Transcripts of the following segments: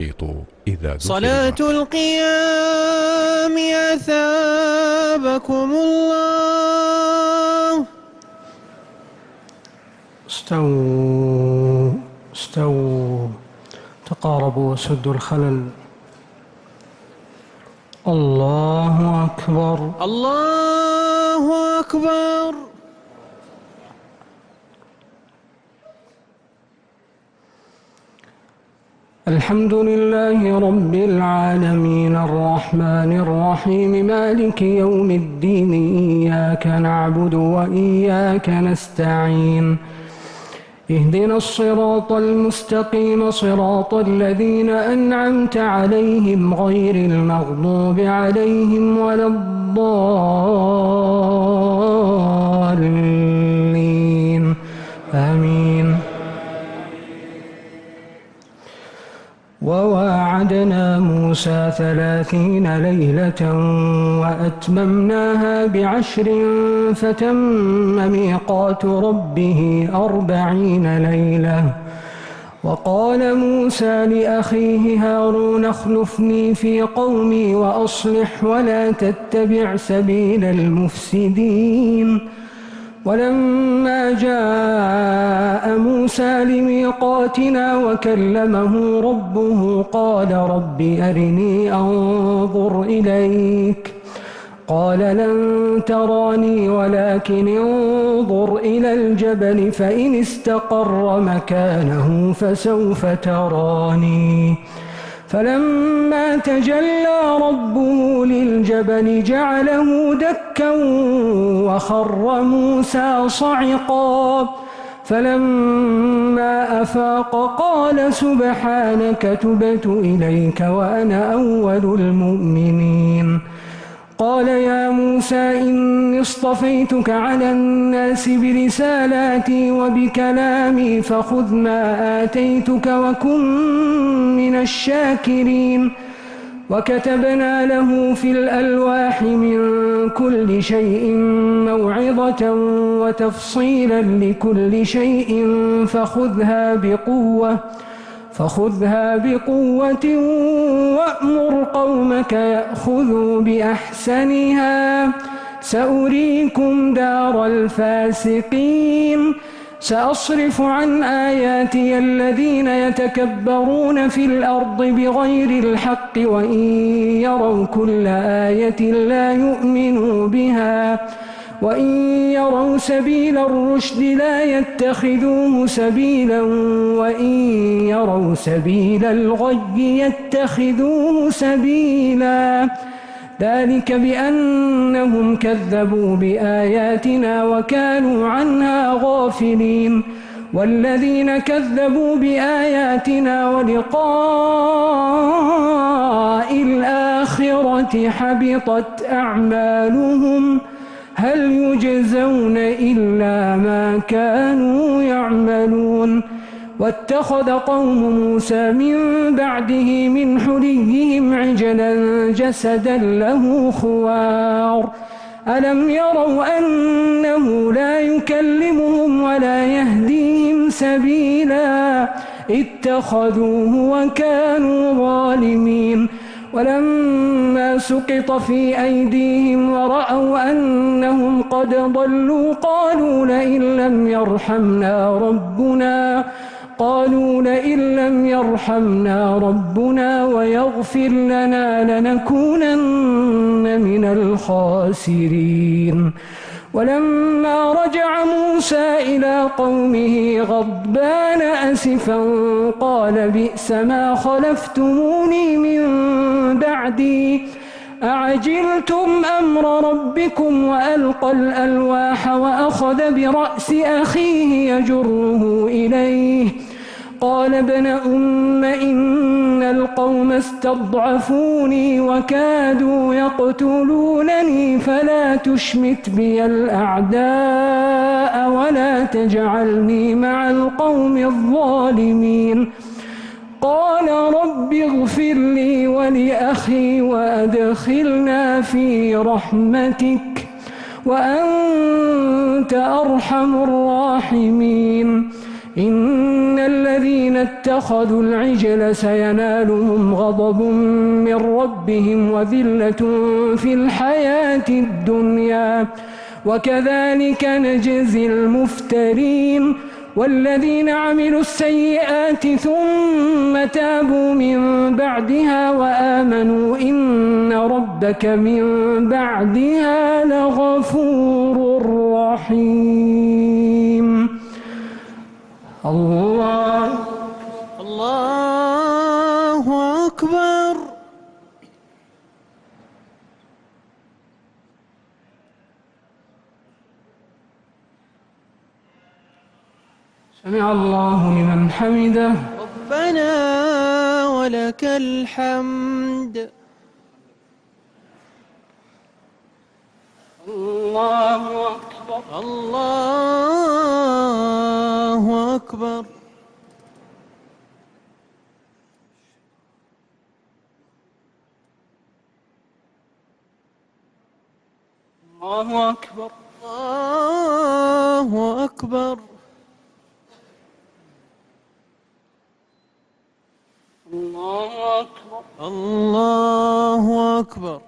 الشريط إذا دخل صلاة القيام أثابكم الله. استووا استووا، تقاربوا وسدوا الخلل. الله أكبر الله أكبر. الحمد لله رب العالمين الرحمن الرحيم مالك يوم الدين، إياك نعبد وإياك نستعين، اهدنا الصراط المستقيم صراط الذين أنعمت عليهم غير المغضوب عليهم ولا الضالين، آمين. وواعدنا موسى 30 ليلة وأتممناها ب10 فتم ميقات ربه 40 ليلة. وقال موسى لأخيه هارون اخلفني في قومي وأصلح ولا تتبع سبيل المفسدين. ولما جاء موسى لميقاتنا وكلمه ربه قال رب أرني أنظر إليك، قال لن تراني ولكن انظر إلى الجبل فإن استقر مكانه فسوف تراني. فلما تجلى ربه للجبل جعله دكا وخر موسى صعقا. فلما أفاق قال سبحانك تبت إليك وأنا أول المؤمنين. قال يا موسى إني اصطفيتك على الناس برسالاتي وبكلامي فخذ ما آتيتك وكن من الشاكرين. وكتبنا له في الألواح من كل شيء موعظة وتفصيلا لكل شيء فخذها بقوة وأمر قومك يأخذوا بأحسنها سأريكم دار الفاسقين. سأصرف عن آياتي الذين يتكبرون في الأرض بغير الحق وإن يروا كل آية لا يؤمنوا بها وإن يروا سبيل الرشد لا يتخذوه سبيلا وإن يروا سبيل الغي يتخذوه سبيلا. ذلك بأنهم كذبوا بآياتنا وكانوا عنها غافلين. والذين كذبوا بآياتنا ولقاء الآخرة حبطت أعمالهم هل يجزون إلا ما كانوا يعملون. واتخذ قوم موسى من بعده من حليهم عجلا جسدا له خوار ألم يروا أنه لا يكلمهم ولا يهديهم سبيلا اتخذوه وكانوا ظالمين. ولما سقط في أيديهم ورأوا أنهم قد ضلوا قالوا لئن لم يرحمنا ربنا ويغفر لنا لنكونن من الخاسرين. ولما رجع موسى إلى قومه غضبان أسفا قال بئس ما خلفتموني من بعدي أعجلتم أمر ربكم وألقى الألواح وأخذ برأس أخيه يجره إليه قال ابن أم إن القوم استضعفوني وكادوا يقتلونني فلا تشمت بي الأعداء ولا تجعلني مع القوم الظالمين. قال رب اغفر لي ولأخي وأدخلنا في رحمتك وأنت أرحم الراحمين. إن الذين اتخذوا العجل سينالهم غضب من ربهم وذلة في الحياة الدنيا وكذلك نجزي المفترين والذين عملوا السيئات ثم تابوا من بعدها وآمنوا إن ربك من بعدها لغفور رحيم. الله أكبر. سمع الله لمن حمده. ربنا ولك الحمد. الله أكبر. الله أكبر. الله أكبر. الله أكبر. الله أكبر. الله أكبر.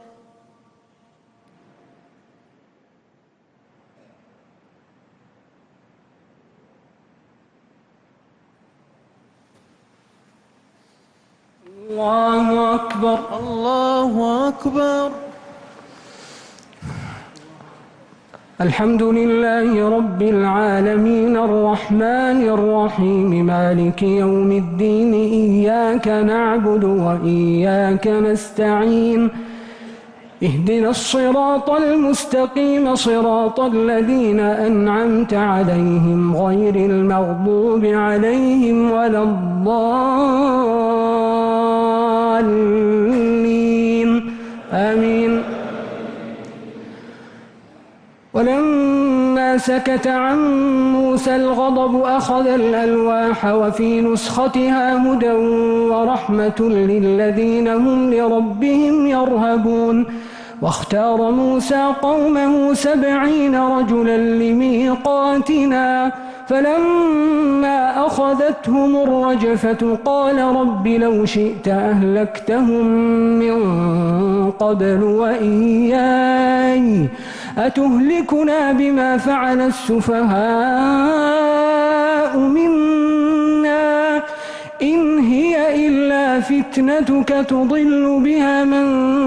الله أكبر. الله أكبر. الحمد لله رب العالمين الرحمن الرحيم مالك يوم الدين إياك نعبد وإياك نستعين اهدنا الصراط المستقيم صراط الذين أنعمت عليهم غير المغضوب عليهم ولا الضالين آمين. ولما سكت عن موسى الغضب أخذ الألواح وفي نسختها هدى ورحمة للذين هم لربهم يرهبون. واختار موسى قومه 70 رجلا لميقاتنا فلما أخذتهم الرجفة قال رب لو شئت أهلكتهم من قبل وإياي أتهلكنا بما فعل السفهاء منا إن هي إلا فتنتك تضل بها من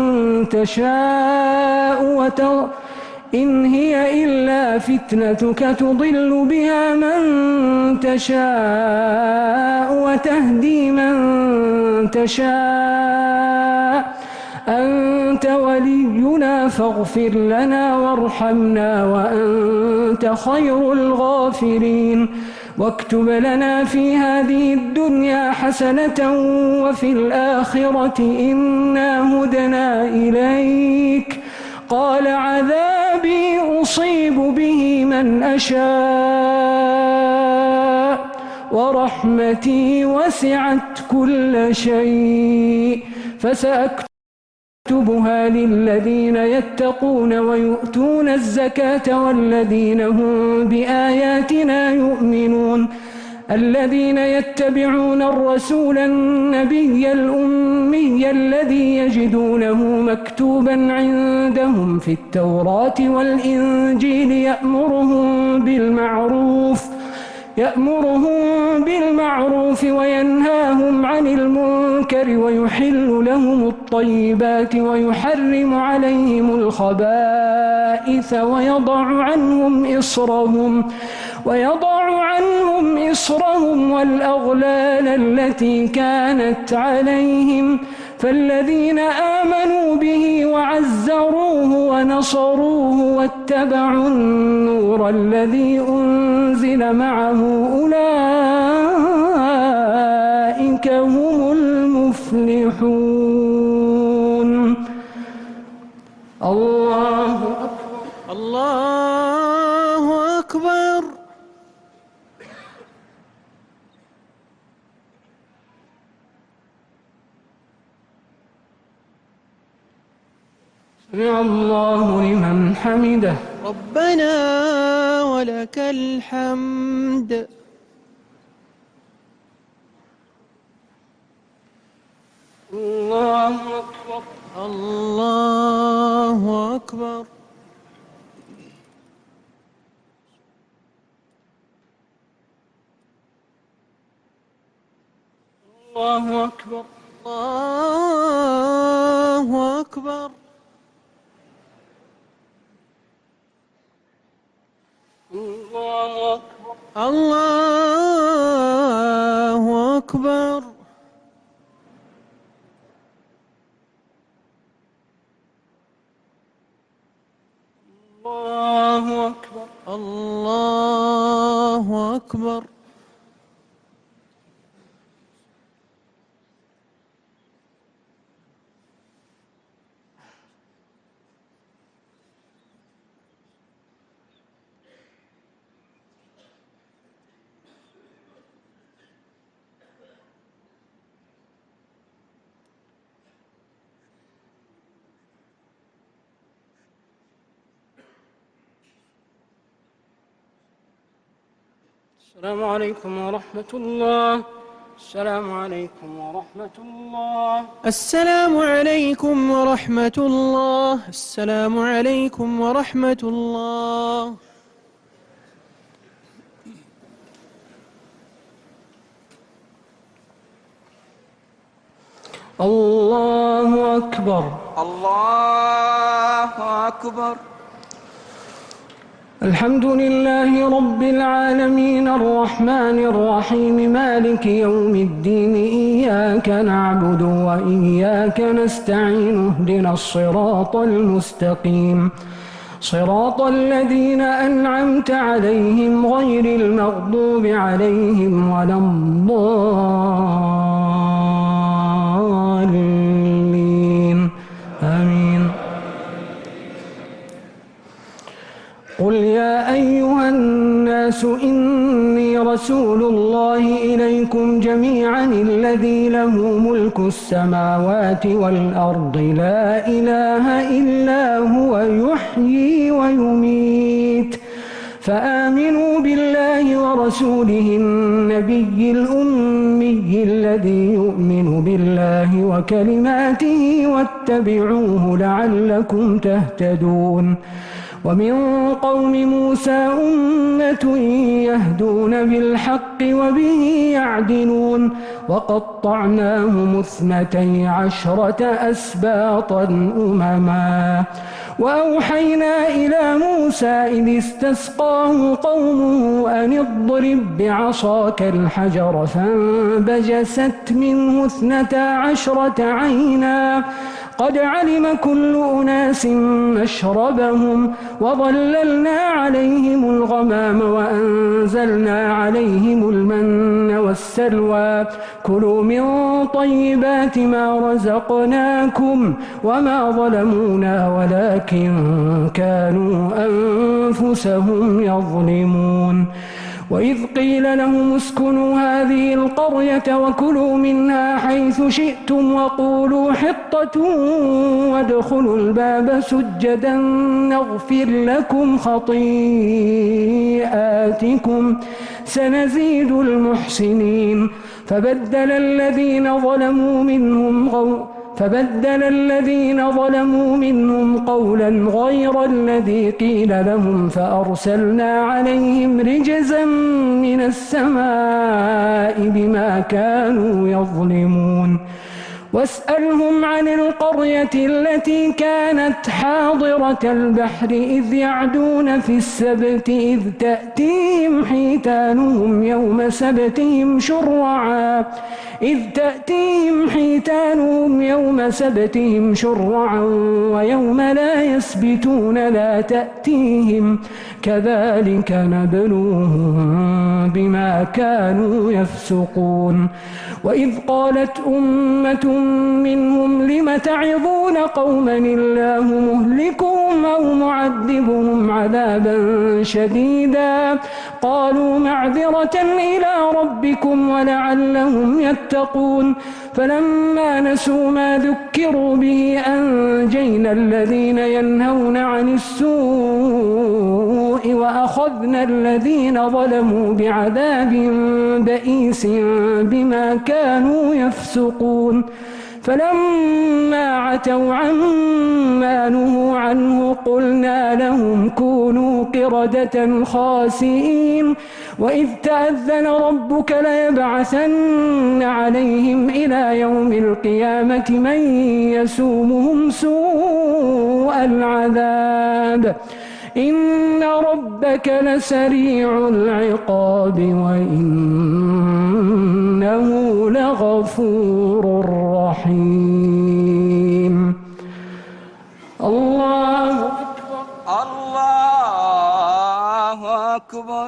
تشاء إن هي إلا فتنتك تضل بها من تشاء وتهدي من تشاء أنت ولينا فاغفر لنا وارحمنا وأنت خير الغافرين. واكتب لنا في هذه الدنيا حسنة وفي الآخرة إنا هدنا إليك. قال عذابي أصيب به من أشاء ورحمتي وسعت كل شيء فسأكتبها للذين يتقون ويؤتون الزكاة والذين هم بآياتنا يؤمنون. الذين يتبعون الرسول النبي الأمي الذي يجدونه مكتوبا عندهم في التوراة والإنجيل يأمرهم بالمعروف وينهاهم عن المنكر ويحل لهم الطيبات ويحرم عليهم الخبائث ويضع عنهم إصرهم والأغلال التي كانت عليهم. فالذين آمنوا به وعزروه ونصروه واتبعوا النور الذي أنزل معه أولئك هم المفلحون. الله أكبر. الله أكبر. سمع الله لمن حمده. ربنا ولك الحمد. الله أكبر. الله أكبر. الله أكبر. الله أكبر. الله أكبر. الله أكبر. الله أكبر. السلام عليكم ورحمة الله. السلام عليكم ورحمة الله. السلام عليكم ورحمة الله. السلام عليكم ورحمة الله. الله أكبر. الله أكبر. الحمد لله رب العالمين الرحمن الرحيم مالك يوم الدين إياك نعبد وإياك نستعين اهدنا الصراط المستقيم صراط الذين أنعمت عليهم غير المغضوب عليهم ولا الضالين آمين. قل يا أيها الناس إني رسول الله إليكم جميعا الذي له ملك السماوات والأرض لا إله إلا هو يحيي ويميت فآمنوا بالله ورسوله النبي الأمي الذي يؤمن بالله وكلماته واتبعوه لعلكم تهتدون. ومن قوم موسى أمة يهدون بالحق وبه يعدلون وقطعناهم 12 أسباطا أمما وأوحينا إلى موسى إذ استسقاه قومه أن اضرب بعصاك الحجر فانبجست منه 12 عينا قد علم كل أناس مشربهم وظللنا عليهم الغمام وأنزلنا عليهم المن والسلوى كلوا من طيبات ما رزقناكم وما ظلمونا ولكن كانوا أنفسهم يظلمون. وإذ قيل لهم اسكنوا هذه القرية وكلوا منها حيث شئتم وقولوا حطة وادخلوا الباب سجدا نغفر لكم خطيئاتكم سنزيد المحسنين. فبدل الذين ظلموا منهم قولا غير الذي قيل لهم فأرسلنا عليهم رجزا من السماء بما كانوا يظلمون. واسألهم عن القرية التي كانت حاضرة البحر إذ يعدون في السبت إذ تأتيهم حيتانهم يوم سبتهم شرعا ويوم لا يسبتون لا تأتيهم كذلك نبلوهم بما كانوا يفسقون. وإذ قالت أمة منهم لم تعظون قوما الله مهلكهم أو معذبهم عذابا شديدا قالوا معذرة إلى ربكم ولعلهم يتقون. فلما نسوا ما ذكروا به أنجينا الذين ينهون عن السوء وأخذنا الذين ظلموا بعذاب بئيس بما كانوا يفسقون. فلما عتوا عما نهوا عنه قلنا لهم كونوا قردة خاسئين وإذ تأذن ربك ليبعثن عليهم إلى يوم القيامة من يسومهم سوء العذاب إن ربك لسريع العقاب وإنه لغفور رحيم. الله أكبر. الله أكبر.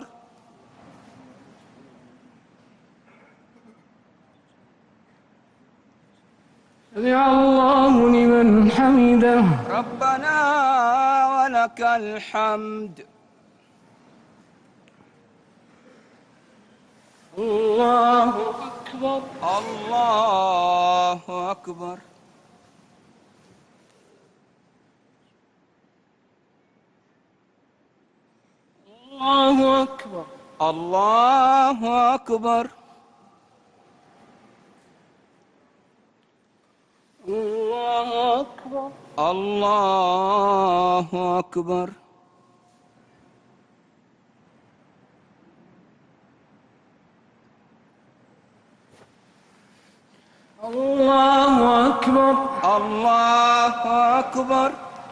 سمع الله لمن حمده. ربنا ولك الحمد. الله أكبر. الله أكبر. الله أكبر. الله أكبر. الله أكبر. الله أكبر. الله أكبر. الله أكبر.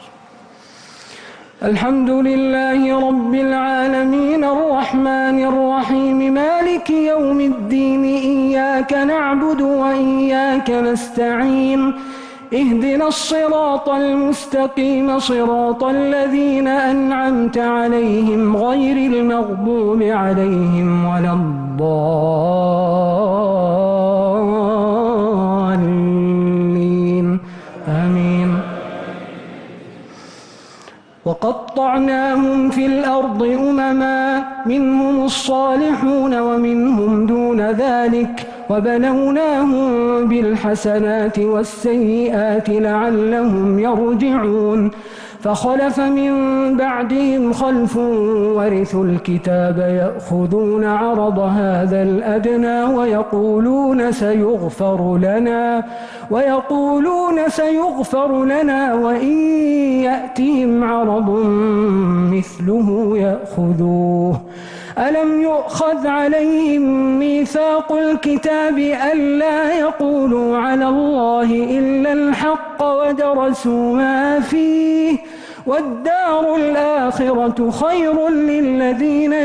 الحمد لله رب العالمين الرحمن الرحيم مالك يوم الدين إياك نعبد وإياك نستعين اهدنا الصراط المستقيم صراط الذين أنعمت عليهم غير المغضوب عليهم ولا الضالين آمين. وقطعناهم في الأرض أمما منهم الصالحون ومنهم دون ذلك وبلوناهم بالحسنات والسيئات لعلهم يرجعون فخلف من بعدهم خلف ورثوا الكتاب يأخذون عرض هذا الأدنى ويقولون سيغفر لنا وإن يأتهم عرض مثله يأخذوه ألم يؤخذ عليهم ميثاق الكتاب ألا يقولوا على الله إلا الحق ودرسوا ما فيه والدار الآخرة خير للذين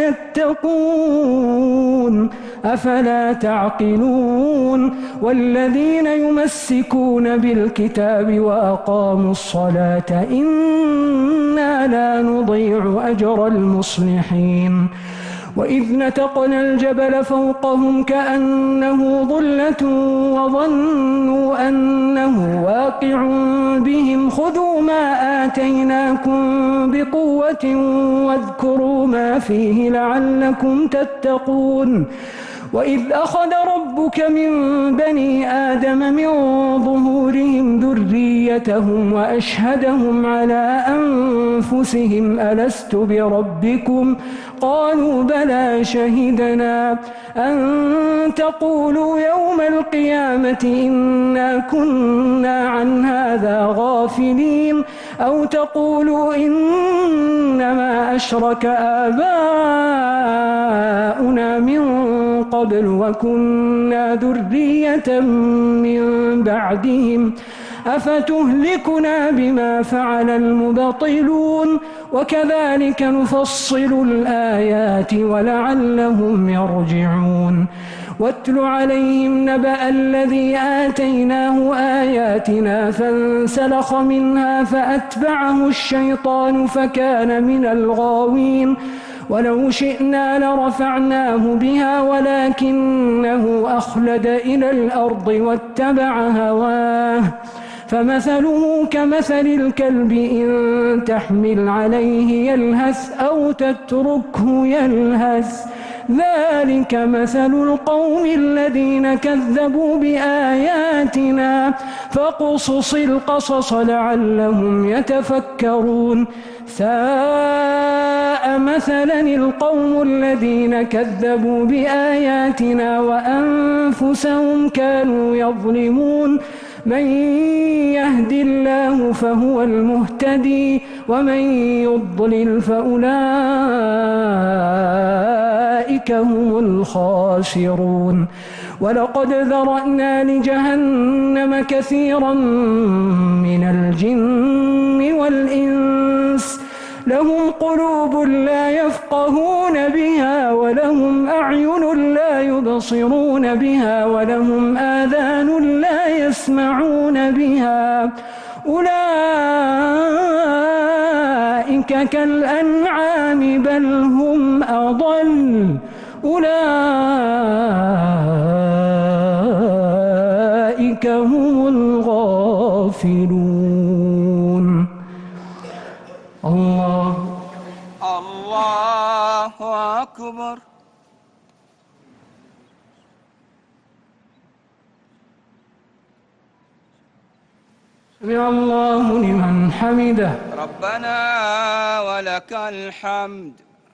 يتقون أفلا تعقلون والذين يمسكون بالكتاب وأقاموا الصلاة إنا لا نضيع أجر المصلحين وإذ نتقنا الجبل فوقهم كأنه ظلة وظنوا أنه واقع بهم خذوا ما آتيناكم بقوة واذكروا ما فيه لعلكم تتقون وإذ أخذ ربك من بني آدم من ظهورهم ذريتهم وأشهدهم على أنفسهم ألست بربكم قالوا بلى شهدنا أن تقولوا يوم القيامة إنا كنا عن هذا غافلين أو تقولوا إنما أشرك آباؤنا من قبل وكنا ذرية من بعدهم أفتهلكنا بما فعل المبطلون وكذلك نفصل الآيات ولعلهم يرجعون واتل عليهم نبأ الذي آتيناه آياتنا فانسلخ منها فأتبعه الشيطان فكان من الغاوين ولو شئنا لرفعناه بها ولكنه أخلد إلى الأرض واتبع هواه فمثله كمثل الكلب إن تحمل عليه يلهث أو تتركه يلهث ذلك مثل القوم الذين كذبوا بآياتنا فاقصص القصص لعلهم يتفكرون ساء مثلا القوم الذين كذبوا بآياتنا وأنفسهم كانوا يظلمون من يهد الله فهو المهتدي ومن يضلل فأولئك هم الخاسرون ولقد ذرأنا لجهنم كثيرا من الجن والإنس لهم قلوب لا يفقهون بها ولهم أعين لا يبصرون بها ولهم آذان لا يسمعون بها أولئك كالأنعام بل هم أضل أولئك هم الغافلون الله أكبر. سمع الله لمن حمده. ربنا ولك الحمد.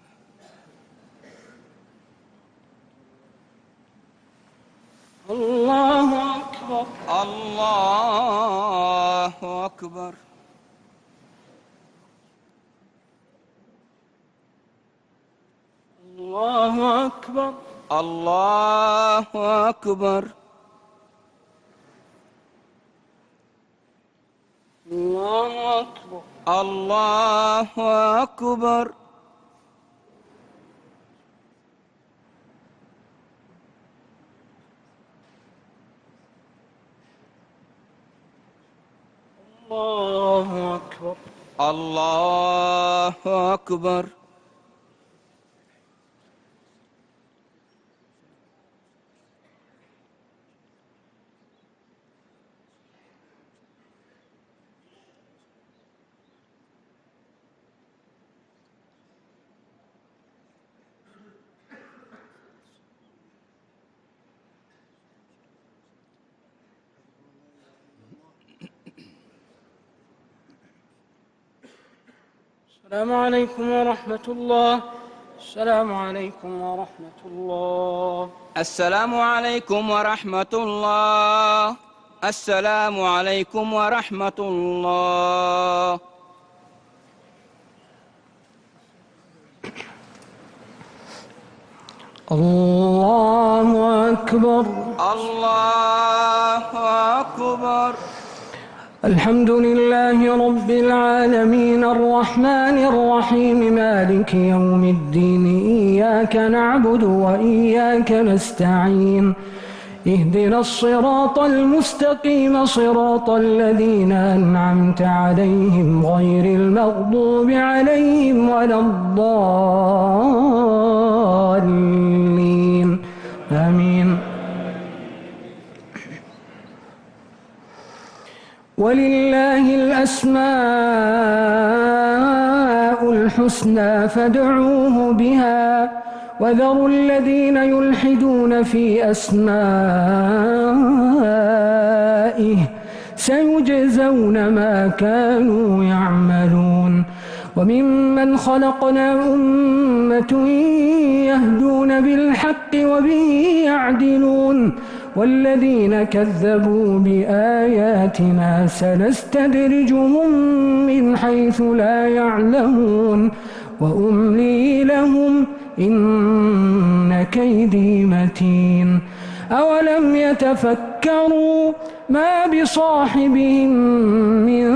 الله أكبر. الله أكبر. الله أكبر. الله أكبر. الله أكبر. الله أكبر. الله أكبر. الله أكبر. السلام عليكم ورحمة الله. السلام عليكم ورحمة الله. السلام عليكم ورحمة الله. السلام عليكم ورحمة الله. الله أكبر. الله أكبر. الحمد لله رب العالمين الرحمن الرحيم مالك يوم الدين إياك نعبد وإياك نستعين اهدنا الصراط المستقيم صراط الذين أنعمت عليهم غير المغضوب عليهم ولا الضالين آمين. ولله الأسماء الحسنى فادعوه بها وذروا الذين يلحدون في أسمائه سيجزون ما كانوا يعملون. وممن خلقنا أمة يهدون بالحق وبه يعدلون والذين كذبوا بآياتنا سنستدرجهم من حيث لا يعلمون وأملي لهم إن كيدي متين. أولم يتفكروا ما بصاحبهم من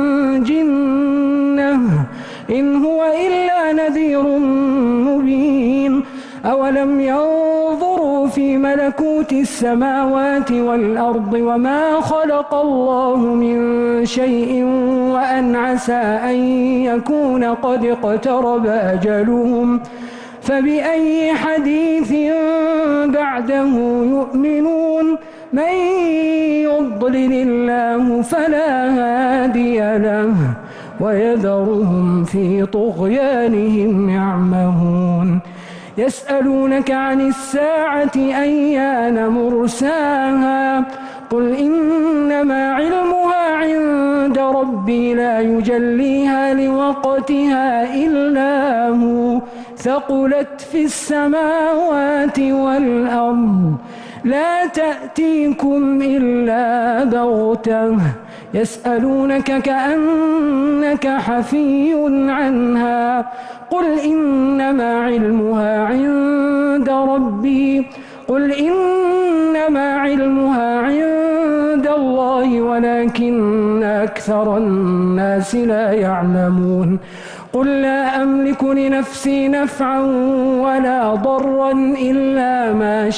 جنة إن هو إلا نذير مبين. أولم ينظروا في ملكوت السماوات والأرض وما خلق الله من شيء وأن عسى أن يكون قد اقترب أجلهم فبأي حديث بعده يؤمنون. من يضلل الله فلا هادي له ويذرهم في طغيانهم يعمهون. يسألونك عن الساعة أيان مرساها قل إنما علمها عند ربي لا يجليها لوقتها إلا هو ثقلت في السماوات والأرض لا تأتيكم إلا بغتة يسألونك كأنك حفي عنها قل إنما علمها عند ربي قل إنما علمها عند الله ولكن أكثر الناس لا يعلمون قل لا أملك لنفسي نفعا ولا ضرا إلا ما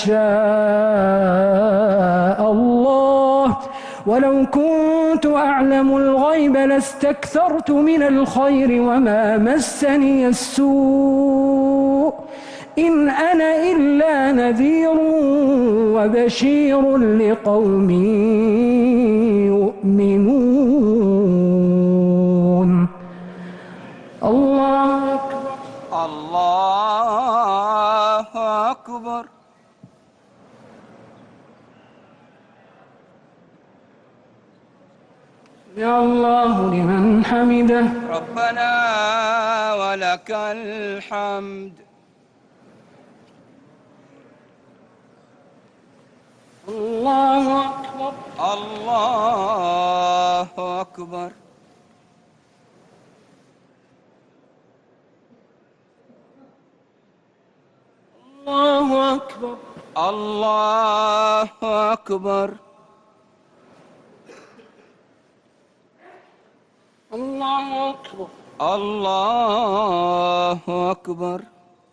شاء الله ولو كنت أعلم الغيب لاستكثرت من الخير وما مسني السوء إن أنا إلا نذير وبشير لقوم يؤمنون الله أكبر الله أكبر. يا الله لمن حمده ربنا ولك الحمد. الله أكبر الله أكبر. الله أكبر الله أكبر. الله أكبر الله أكبر.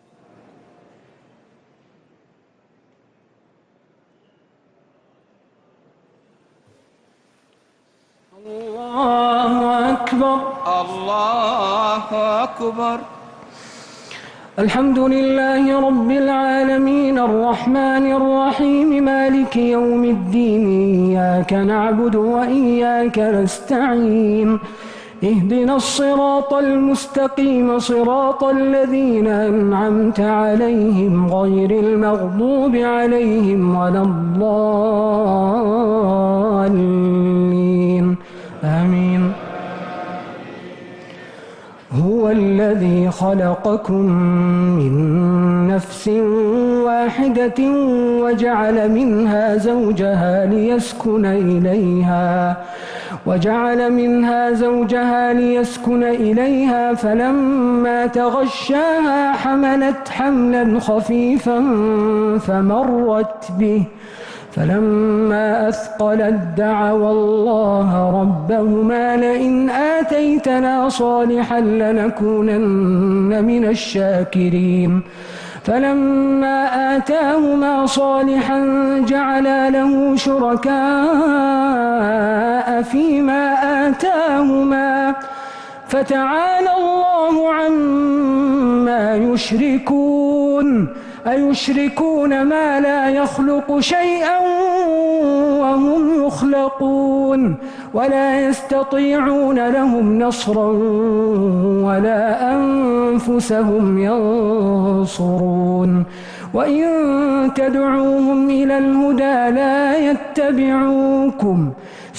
الله أكبر الله أكبر. الحمد لله رب العالمين الرحمن الرحيم مالك يوم الدين إياك نعبد وإياك نستعين اهدنا الصراط المستقيم صراط الذين أنعمت عليهم غير المغضوب عليهم ولا الضالين آمين. هو الذي خلقكم من نفس واحدة وجعل منها زوجها ليسكن إليها فلما تغشاها حملت حملا خفيفا فمرت به فلما أثقلت دعوا الله ربهما لئن آتيتنا صالحا لنكونن من الشاكرين فلما آتاهما صالحا جعلا له شركاء فيما آتاهما فتعالى الله عما يشركون أيشركون ما لا يخلق شيئا وهم يخلقون ولا يستطيعون لهم نصرا ولا أنفسهم ينصرون وإن تدعوهم إلى الهدى لا يتبعوكم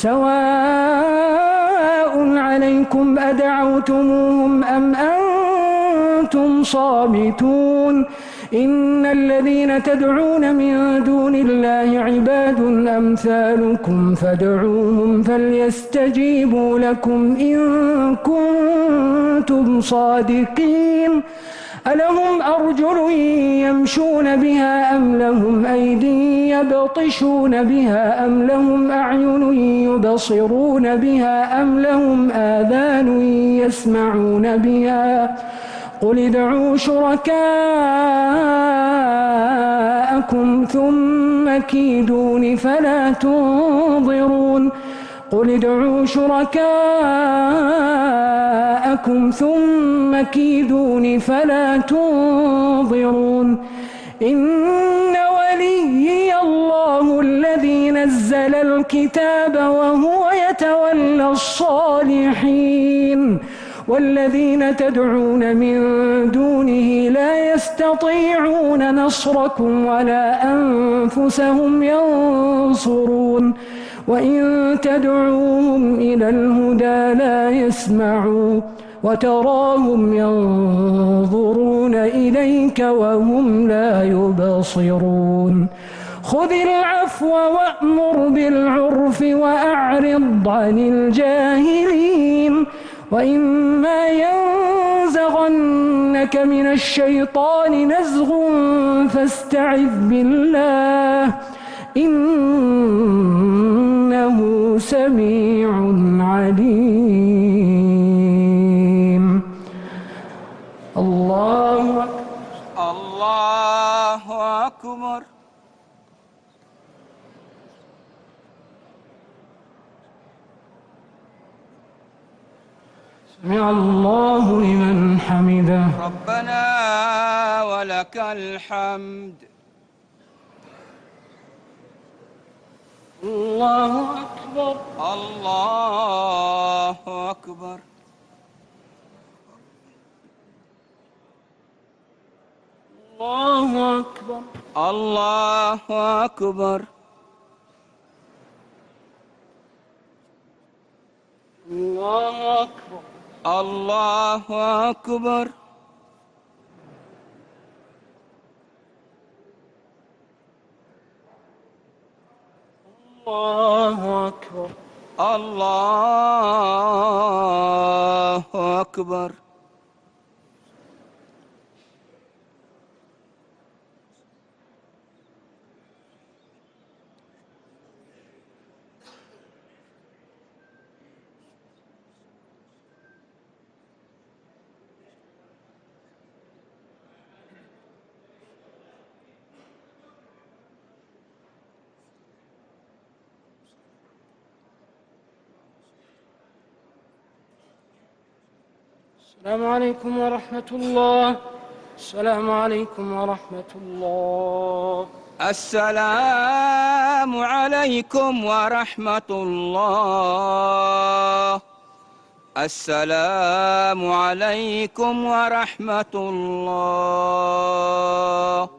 سواء عليكم أدعوتموهم أم أنتم صامتون إن الذين تدعون من دون الله عباد أمثالكم فادعوهم فليستجيبوا لكم إن كنتم صادقين ألهم أرجل يمشون بها أم لهم أيدي يبطشون بها أم لهم أعين يبصرون بها أم لهم آذان يسمعون بها قل ادعوا شركاءكم ثم كيدون فلا تنظرون قل ادعوا شركاءكم ثم كيدون فلا تنظرون إن وليي الله الذي نزل الكتاب وهو يتولى الصالحين والذين تدعون من دونه لا يستطيعون نصركم ولا أنفسهم ينصرون وإن تدعوهم إلى الهدى لا يسمعوا وتراهم ينظرون إليك وهم لا يبصرون خذ العفو وأمر بالعرف وأعرض عن الجاهلين وإما ينزغنك من الشيطان نزغ فاستعذ بالله إنه سميع عليم. الله أكبر. الله أكبر. سمع الله لمن حمده. ربنا ولك الحمد. الله أكبر. الله أكبر. الله أكبر. الله أكبر. الله أكبر. الله أكبر. الله أكبر. الله أكبر. السلام عليكم ورحمة الله. السلام عليكم ورحمة الله. السلام عليكم ورحمة الله. السلام عليكم ورحمة الله.